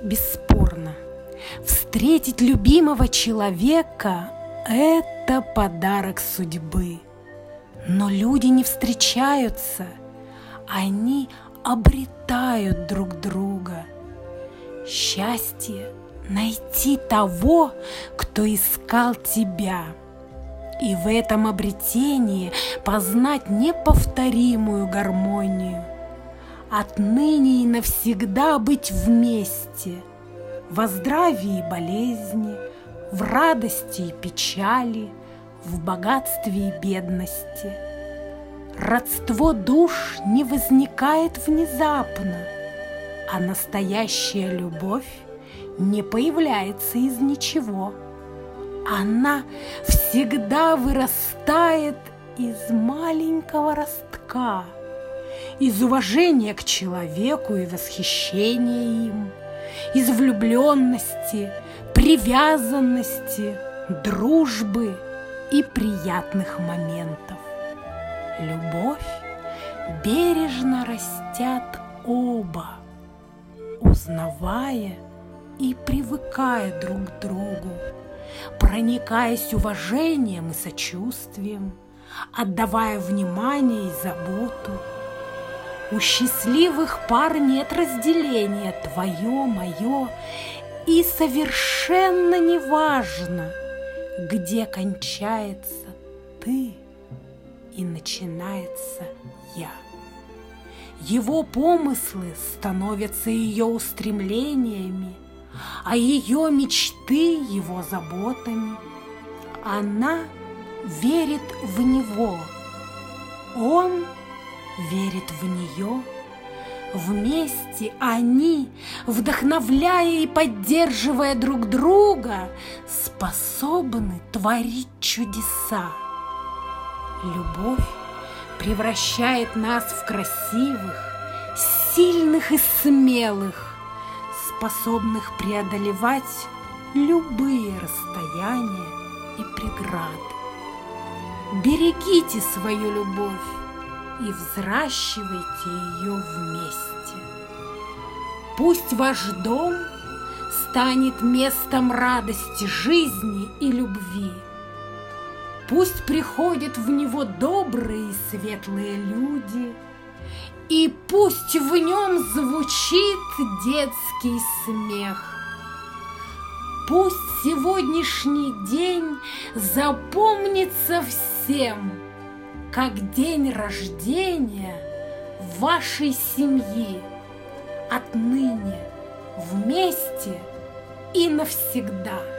Бесспорно, встретить любимого человека – это подарок судьбы. Но люди не встречаются, они обретают друг друга. Счастье – найти того, кто искал тебя, и в этом обретении познать неповторимую гармонию. Отныне и навсегда быть вместе, во здравии и болезни, в радости и печали, в богатстве и бедности. Родство душ не возникает внезапно, а настоящая любовь не появляется из ничего. Она всегда вырастает из маленького ростка, из уважения к человеку и восхищения им, из влюбленности, привязанности, дружбы и приятных моментов. Любовь бережно растят оба, узнавая и привыкая друг к другу, проникаясь уважением и сочувствием, отдавая внимание и заботу. У счастливых пар нет разделения твое, мое, и совершенно не важно, где кончается ты и начинается я. Его помыслы становятся ее устремлениями, а ее мечты его заботами. Она верит в него, он верит в нее. Вместе они, вдохновляя и поддерживая друг друга, способны творить чудеса. Любовь превращает нас в красивых, сильных и смелых, способных преодолевать любые расстояния и преграды. Берегите свою любовь и взращивайте ее вместе. Пусть ваш дом станет местом радости, жизни и любви. Пусть приходят в него добрые и светлые люди, и пусть в нем звучит детский смех. Пусть сегодняшний день запомнится всем, как день рождения вашей семьи, отныне вместе и навсегда.